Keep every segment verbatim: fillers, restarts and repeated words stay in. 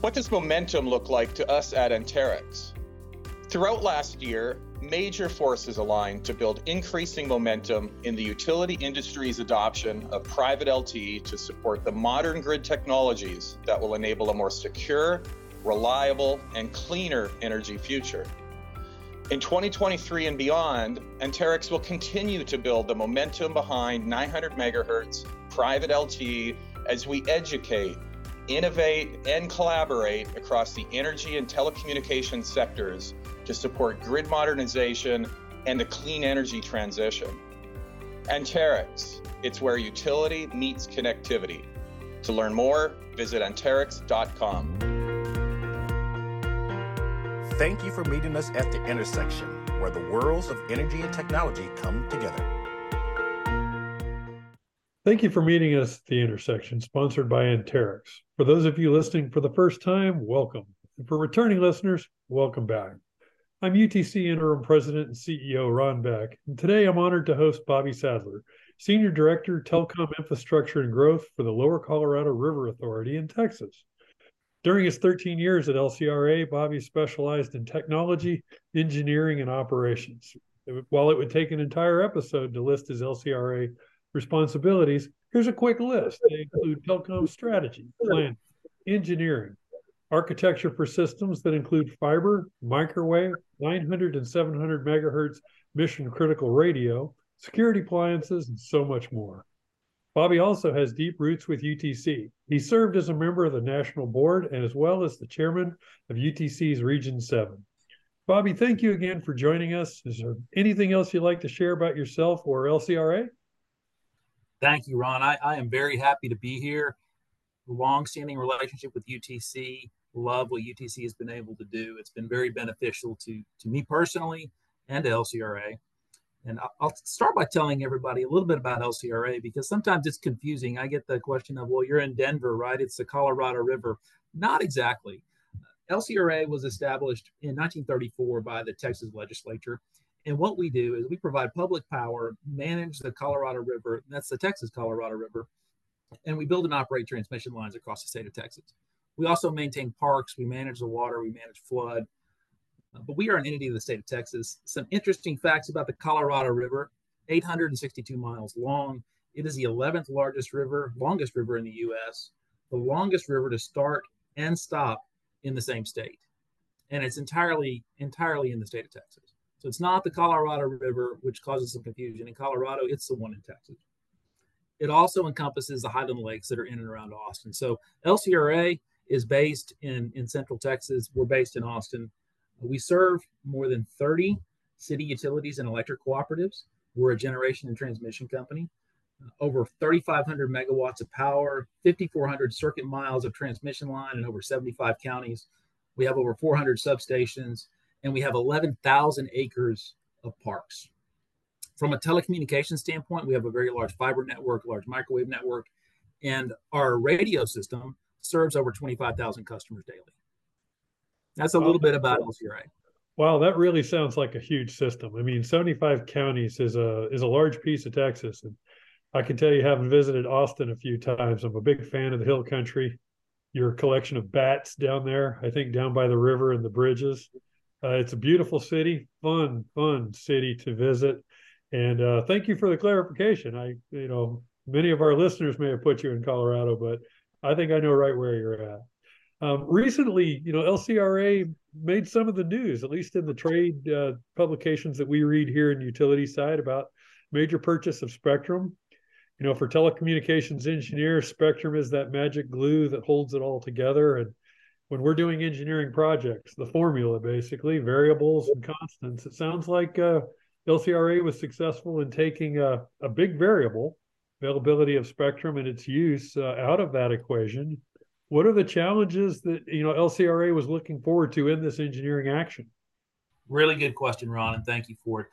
What does momentum look like to us at Anterix? Throughout last year, major forces aligned to build increasing momentum in the utility industry's adoption of private L T E to support the modern grid technologies that will enable a more secure, reliable, and cleaner energy future. In twenty twenty-three and beyond, Anterix will continue to build the momentum behind nine hundred megahertz private L T E as we educate, innovate, and collaborate across the energy and telecommunications sectors to support grid modernization and a clean energy transition. Anterix, it's where utility meets connectivity. To learn more, visit anterix dot com. Thank you for meeting us at the intersection, where the worlds of energy and technology come together. Thank you for meeting us at the intersection, sponsored by Anterix. For those of you listening for the first time, welcome. And for returning listeners, welcome back. I'm U T C Interim President and C E O Ron Beck, and today I'm honored to host Bobby Sadler, Senior Director, Telecom Infrastructure and Growth for the Lower Colorado River Authority in Texas. During his thirteen years at L C R A, Bobby specialized in technology, engineering, and operations. While it would take an entire episode to list his L C R A responsibilities, here's a quick list. They include telecom strategy, planning, engineering, architecture for systems that include fiber, microwave, nine hundred and seven hundred megahertz mission critical radio, security appliances, and so much more. Bobby also has deep roots with U T C. He served as a member of the national board and as well as the chairman of U T C's Region seven. Bobby, thank you again for joining us. Is there anything else you'd like to share about yourself or L C R A? Thank you, Ron. I, I am very happy to be here. Long-standing relationship with U T C. Love what U T C has been able to do. It's been very beneficial to, to me personally and to L C R A. And I'll, I'll start by telling everybody a little bit about L C R A because sometimes it's confusing. I get the question of, well, you're in Denver, right? It's the Colorado River. Not exactly. L C R A was established in nineteen thirty-four by the Texas legislature. And what we do is we provide public power, manage the Colorado River, that's the Texas Colorado River, and we build and operate transmission lines across the state of Texas. We also maintain parks, we manage the water, we manage flood, uh, but we are an entity of the state of Texas. Some interesting facts about the Colorado River, eight hundred sixty-two miles long. It is the eleventh largest river, longest river in the U S, the longest river to start and stop in the same state. And it's entirely, entirely in the state of Texas. So it's not the Colorado River, which causes some confusion. In Colorado, it's the one in Texas. It also encompasses the Highland Lakes that are in and around Austin. So L C R A is based in, in Central Texas. We're based in Austin. We serve more than thirty city utilities and electric cooperatives. We're a generation and transmission company. Over thirty-five hundred megawatts of power, fifty-four hundred circuit miles of transmission line in over seventy-five counties. We have over four hundred substations. And we have eleven thousand acres of parks. From a telecommunications standpoint, we have a very large fiber network, large microwave network, and our radio system serves over twenty-five thousand customers daily. That's a little bit about L C R A. Wow, that really sounds like a huge system. I mean, seventy-five counties is a is a large piece of Texas. And I can tell you, having visited Austin a few times, I'm a big fan of the Hill Country. Your collection of bats down there, I think down by the river and the bridges. Uh, it's a beautiful city, fun, fun city to visit. And uh, thank you for the clarification. I, you know, many of our listeners may have put you in Colorado, but I think I know right where you're at. Um, recently, you know, L C R A made some of the news, at least in the trade uh, publications that we read here in utility side, about major purchase of spectrum. You know, for telecommunications engineers, spectrum is that magic glue that holds it all together. And when we're doing engineering projects, the formula basically, variables and constants, it sounds like uh, L C R A was successful in taking a, a big variable, availability of spectrum and its use, uh, out of that equation. What are the challenges that, you know, L C R A was looking forward to in this engineering action? Really good question, Ron, and thank you for it.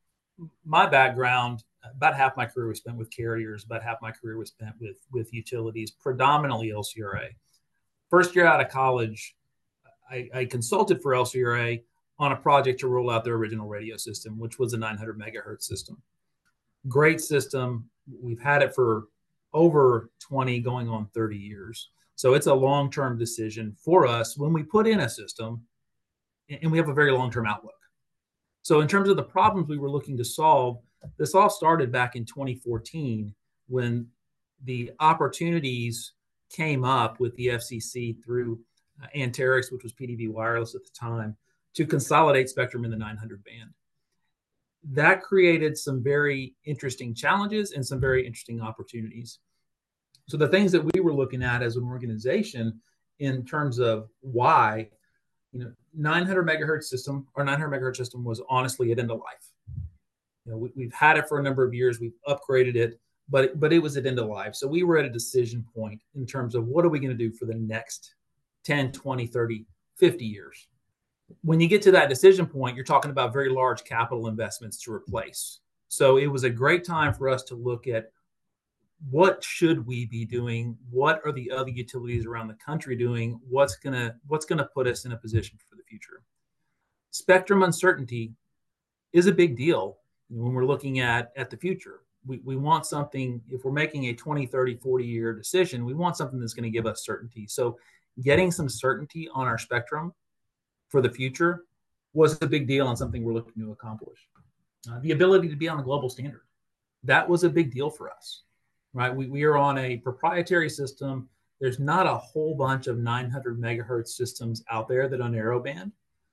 My background, about half my career was spent with carriers, about half my career was spent with, with utilities, predominantly L C R A. First year out of college, I, I consulted for L C R A on a project to roll out their original radio system, which was a nine hundred megahertz system. Great system. We've had it for over twenty, going on thirty years. So it's a long-term decision for us when we put in a system, and we have a very long-term outlook. So in terms of the problems we were looking to solve, this all started back in twenty fourteen when the opportunities came up with the F C C through uh, Anterix, which was P D V Wireless at the time, to consolidate spectrum in the nine hundred band. That created some very interesting challenges and some very interesting opportunities. So the things that we were looking at as an organization in terms of why, you know, nine hundred megahertz system, our nine hundred megahertz system was honestly at end of life. You know, we, we've had it for a number of years, we've upgraded it, but but it was at end of life. So we were at a decision point in terms of what are we going to do for the next ten, twenty, thirty, fifty years. When you get to that decision point, you're talking about very large capital investments to replace. So it was a great time for us to look at what should we be doing? What are the other utilities around the country doing? What's gonna what's gonna put us in a position for the future? Spectrum uncertainty is a big deal when we're looking at, at the future. We, we want something, if we're making a twenty, thirty, forty year decision, we want something that's going to give us certainty. So getting some certainty on our spectrum for the future was a big deal and something we're looking to accomplish. Uh, the ability to be on a global standard, that was a big deal for us, right? We, we are on a proprietary system. There's not a whole bunch of nine hundred megahertz systems out there that are narrowband.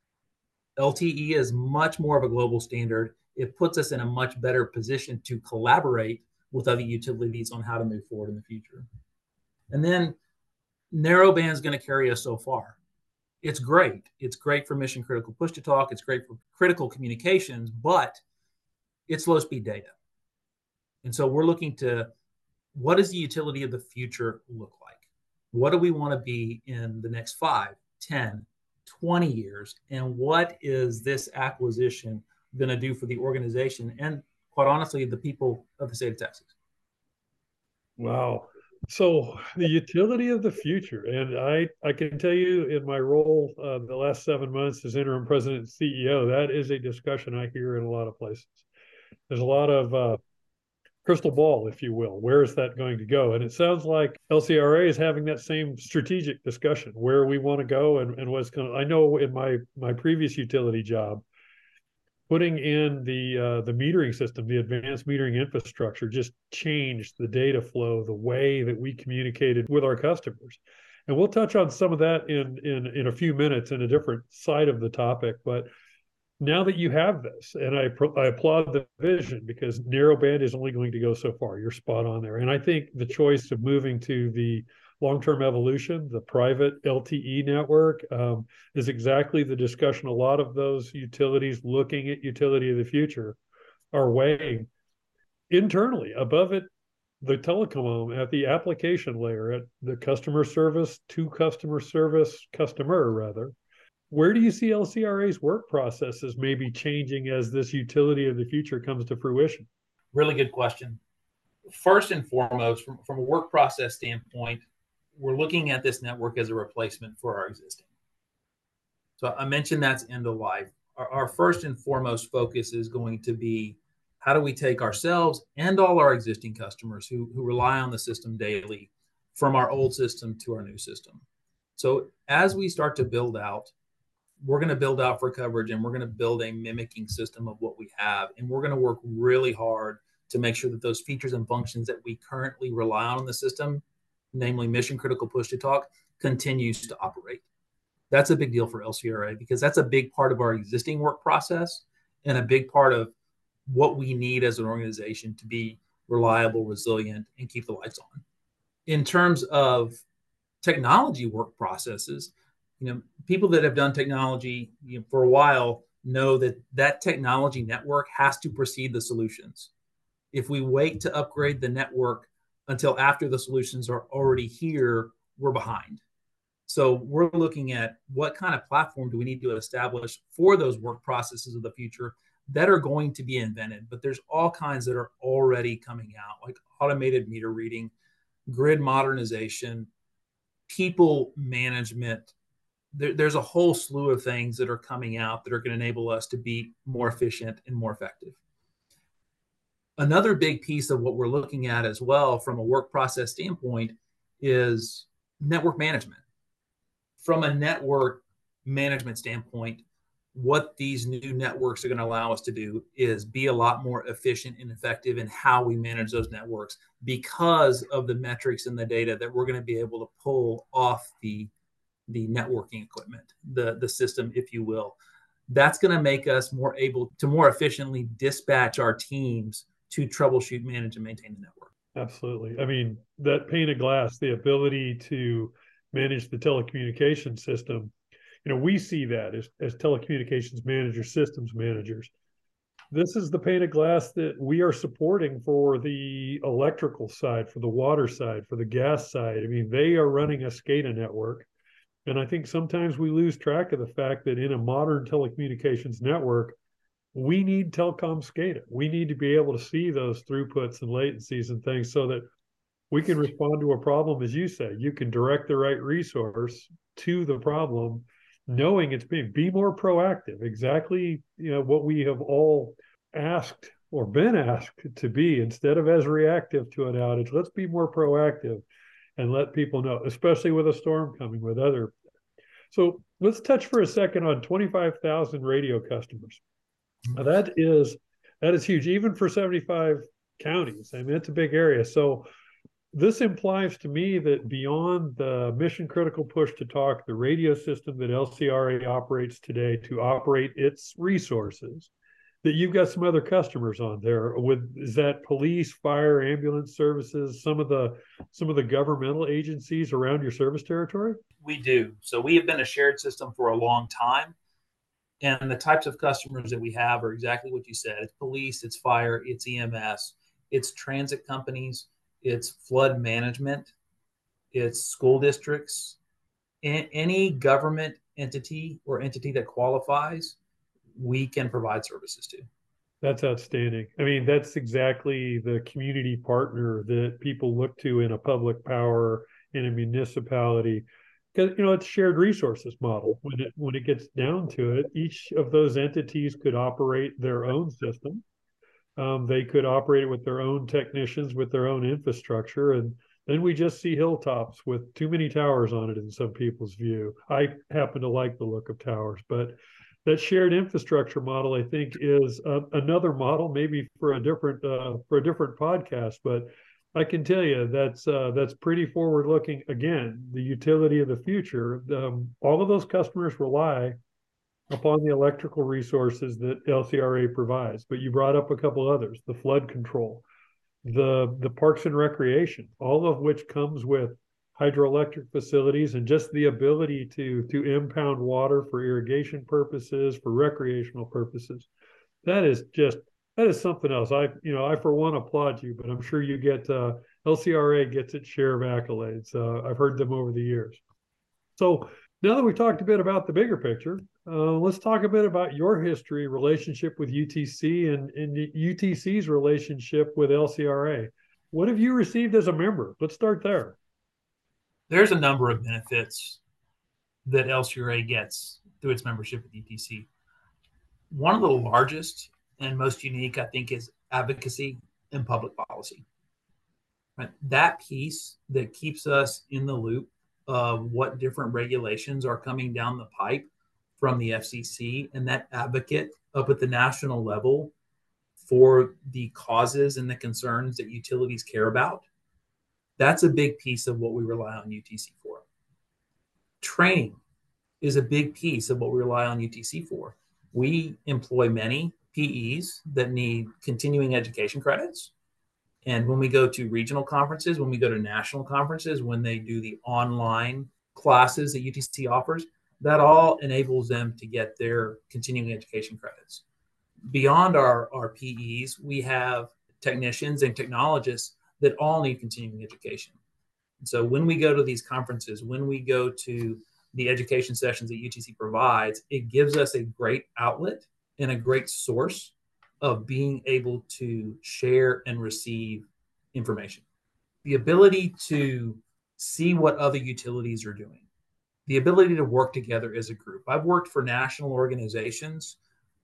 L T E is much more of a global standard. It puts us in a much better position to collaborate with other utilities on how to move forward in the future. And then narrowband is going to carry us so far. It's great. It's great for mission critical push to talk. It's great for critical communications, but it's low speed data. And so we're looking to, what does the utility of the future look like? What do we want to be in the next five, ten, twenty years? And what is this acquisition going to do for the organization and, quite honestly, the people of the state of Texas? Wow. So the utility of the future, and I, I can tell you in my role uh, the last seven months as interim president and C E O, that is a discussion I hear in a lot of places. There's a lot of uh, crystal ball, if you will. Where is that going to go? And it sounds like L C R A is having that same strategic discussion, where we want to go and, and what's going to, I know in my, my previous utility job, putting in the uh, the metering system, the advanced metering infrastructure, just changed the data flow, the way that we communicated with our customers. And we'll touch on some of that in in in a few minutes in a different side of the topic. But now that you have this, and I I applaud the vision, because narrowband is only going to go so far. You're spot on there. And I think the choice of moving to the long-term evolution, the private L T E network, um, is exactly the discussion a lot of those utilities looking at utility of the future are weighing internally. Above it, the telecom at the application layer, at the customer service to customer service, customer rather. Where do you see L C R A's work processes maybe changing as this utility of the future comes to fruition? Really good question. First and foremost, from, from a work process standpoint, we're looking at this network as a replacement for our existing. So I mentioned that's end of life. Our, our first and foremost focus is going to be, how do we take ourselves and all our existing customers who, who rely on the system daily from our old system to our new system. So as we start to build out, we're going to build out for coverage, and we're going to build a mimicking system of what we have. And we're going to work really hard to make sure that those features and functions that we currently rely on in the system, namely mission critical push to talk, continues to operate. That's a big deal for L C R A, because that's a big part of our existing work process and a big part of what we need as an organization to be reliable, resilient, and keep the lights on. In terms of technology work processes, you know, people that have done technology, you know, for a while know that that technology network has to precede the solutions. If we wait to upgrade the network until after the solutions are already here, we're behind. So we're looking at what kind of platform do we need to establish for those work processes of the future that are going to be invented. But there's all kinds that are already coming out, like automated meter reading, grid modernization, people management. There, there's a whole slew of things that are coming out that are going to enable us to be more efficient and more effective. Another big piece of what we're looking at as well from a work process standpoint is network management. From a network management standpoint, what these new networks are going to allow us to do is be a lot more efficient and effective in how we manage those networks because of the metrics and the data that we're going to be able to pull off the, the networking equipment, the, the system, if you will. That's going to make us more able to more efficiently dispatch our teams to troubleshoot, manage, and maintain the network. Absolutely. I mean, that pane of glass, the ability to manage the telecommunications system, you know, we see that as, as telecommunications managers, systems managers. This is the pane of glass that we are supporting for the electrical side, for the water side, for the gas side. I mean, they are running a SCADA network. And I think sometimes we lose track of the fact that in a modern telecommunications network, we need telecom SCADA. We need to be able to see those throughputs and latencies and things so that we can respond to a problem, as you say. You can direct the right resource to the problem, knowing it's being, be more proactive, exactly, you know, what we have all asked or been asked to be, instead of as reactive to an outage. Let's be more proactive and let people know, especially with a storm coming, with other. So let's touch for a second on twenty-five thousand radio customers. Now that is, that is huge, even for seventy-five counties. I mean, it's a big area. So this implies to me that beyond the mission critical push to talk, the radio system that L C R A operates today to operate its resources, that you've got some other customers on there. With, is that police, fire, ambulance services, some of the some of the governmental agencies around your service territory? We do. So we have been a shared system for a long time. And the types of customers that we have are exactly what you said. It's police, it's fire, it's E M S, it's transit companies, it's flood management, it's school districts, any government entity or entity that qualifies, we can provide services to. That's outstanding. I mean, that's exactly the community partner that people look to in a public power, in a municipality. Because, you know, it's shared resources model. When it when it gets down to it, each of those entities could operate their own system. Um, they could operate it with their own technicians, with their own infrastructure. And then we just see hilltops with too many towers on it in some people's view. I happen to like the look of towers, but that shared infrastructure model, I think, is a, another model, maybe for a different uh, for a different podcast. But I can tell you that's uh, that's pretty forward looking. Again, the utility of the future. Um, all of those customers rely upon the electrical resources that L C R A provides. But you brought up a couple others: the flood control, the the parks and recreation, all of which comes with hydroelectric facilities and just the ability to to impound water for irrigation purposes, for recreational purposes. That is just that is something else. I you know I for one applaud you, but I'm sure you get uh, L C R A gets its share of accolades. Uh, I've heard them over the years. So now that we talked a bit about the bigger picture, uh, let's talk a bit about your history, relationship with U T C, and, and U T C's relationship with L C R A. What have you received as a member? Let's start there. There's a number of benefits that L C R A gets through its membership with U T C. One of the largest and most unique, I think, is advocacy and public policy. Right? That piece that keeps us in the loop of what different regulations are coming down the pipe from the F C C, and that advocate up at the national level for the causes and the concerns that utilities care about. That's a big piece of what we rely on U T C for. Training is a big piece of what we rely on U T C for. We employ many P Es that need continuing education credits. And when we go to regional conferences, when we go to national conferences, when they do the online classes that U T C offers, that all enables them to get their continuing education credits. Beyond our, our P Es, we have technicians and technologists that all need continuing education. And so when we go to these conferences, when we go to the education sessions that U T C provides, it gives us a great outlet and a great source of being able to share and receive information. The ability to see what other utilities are doing, the ability to work together as a group. I've worked for national organizations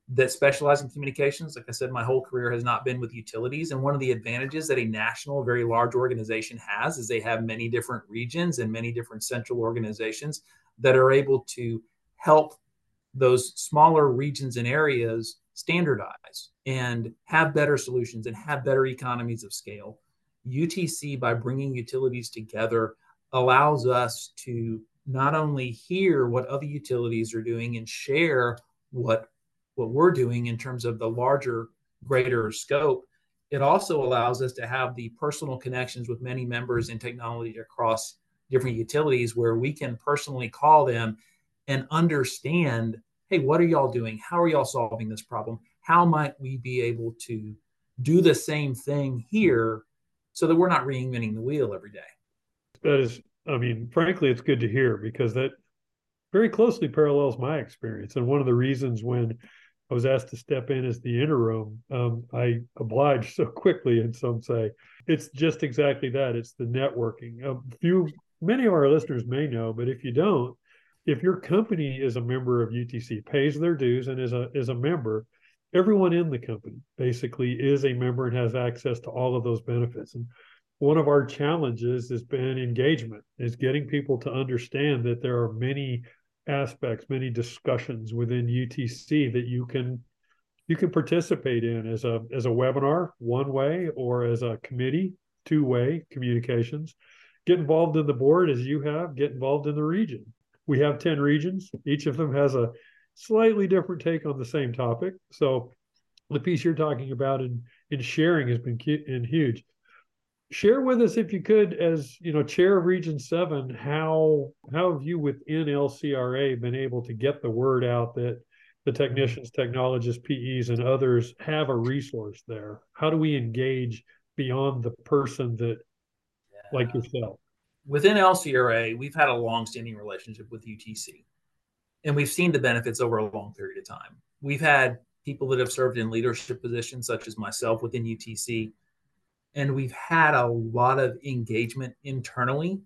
that specialize in communications. Like I said, my whole career has not been with utilities. And one of the advantages that a national, very large organization has is they have many different regions and many different central organizations that are able to help those smaller regions and areas standardize and have better solutions and have better economies of scale. U T C, by bringing utilities together, allows us to not only hear what other utilities are doing and share what, what we're doing in terms of the larger, greater scope, it also allows us to have the personal connections with many members in technology across different utilities where we can personally call them and understand, hey, what are y'all doing? How are y'all solving this problem? How might we be able to do the same thing here so that we're not reinventing the wheel every day? That is, I mean, frankly, it's good to hear because that very closely parallels my experience. And one of the reasons when I was asked to step in as the interim, um, I obliged so quickly, and some say it's just exactly that. It's the networking. A few, many of our listeners may know, but if you don't, if your company is a member of U T C, pays their dues and is a is a member, everyone in the company basically is a member and has access to all of those benefits. And one of our challenges has been engagement, is getting people to understand that there are many aspects, many discussions within U T C that you can you can participate in as a as a webinar, one way, or as a committee, two way communications. Get involved in the board as you have, get involved in the region. We have ten regions. Each of them has a slightly different take on the same topic. So the piece you're talking about in, in sharing has been key and huge. Share with us, if you could, as you know, chair of Region seven, how how have you within L C R A been able to get the word out that the technicians, technologists, P Es, and others have a resource there? How do we engage beyond the person that, yeah. like yourself? Within L C R A, we've had a long-standing relationship with U T C, and we've seen the benefits over a long period of time. We've had people that have served in leadership positions, such as myself within U T C, and we've had a lot of engagement internally,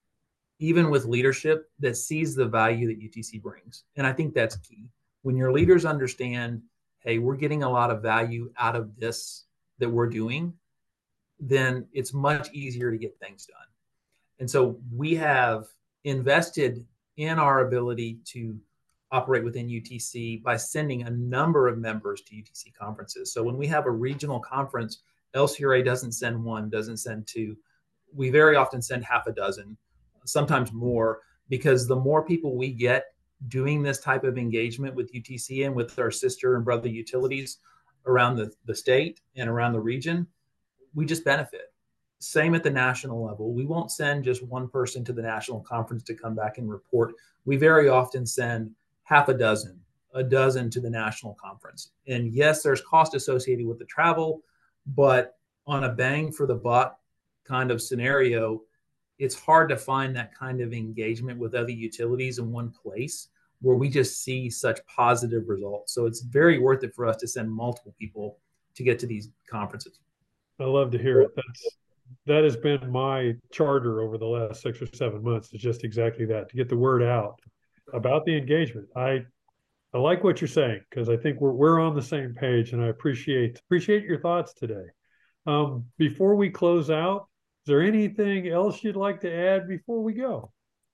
even with leadership that sees the value that U T C brings. And I think that's key. When your leaders understand, hey, we're getting a lot of value out of this that we're doing, then it's much easier to get things done. And so we have invested in our ability to operate within U T C by sending a number of members to U T C conferences. So when we have a regional conference, L C R A doesn't send one, doesn't send two. We very often send half a dozen, sometimes more, because the more people we get doing this type of engagement with U T C and with our sister and brother utilities around the, the state and around the region, we just benefit. Same at the national level. We won't send just one person to the national conference to come back and report. We very often send half a dozen, a dozen to the national conference. And yes, there's cost associated with the travel, but on a bang for the buck kind of scenario, it's hard to find that kind of engagement with other utilities in one place where we just see such positive results. So it's very worth it for us to send multiple people to get to these conferences. I love to hear it. That's That has been my charter over the last six or seven months, is just exactly that, to get the word out about the engagement. I I like what you're saying, because I think we're we're on the same page, and I appreciate appreciate your thoughts today. Um, before we close out, is there anything else you'd like to add before we go?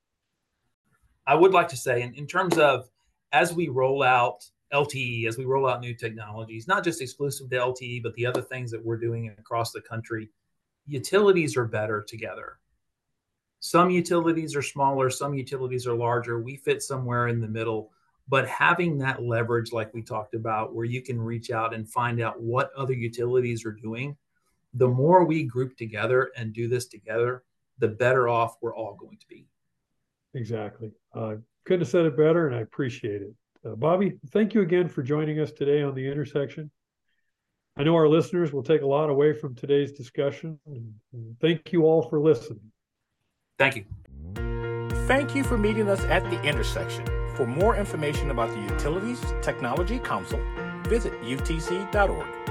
I would like to say, in, in terms of as we roll out L T E, as we roll out new technologies, not just exclusive to L T E, but the other things that we're doing across the country, utilities are better together. Some utilities are smaller, some utilities are larger. We fit somewhere in the middle, but having that leverage, like we talked about, where you can reach out and find out what other utilities are doing, the more we group together and do this together, the better off we're all going to be. Exactly. Uh, couldn't have said it better, and I appreciate it. Uh, Bobby, thank you again for joining us today on The Intersection. I know our listeners will take a lot away from today's discussion. Thank you all for listening. Thank you. Thank you for meeting us at The Intersection. For more information about the Utilities Technology Council, visit U T C dot org.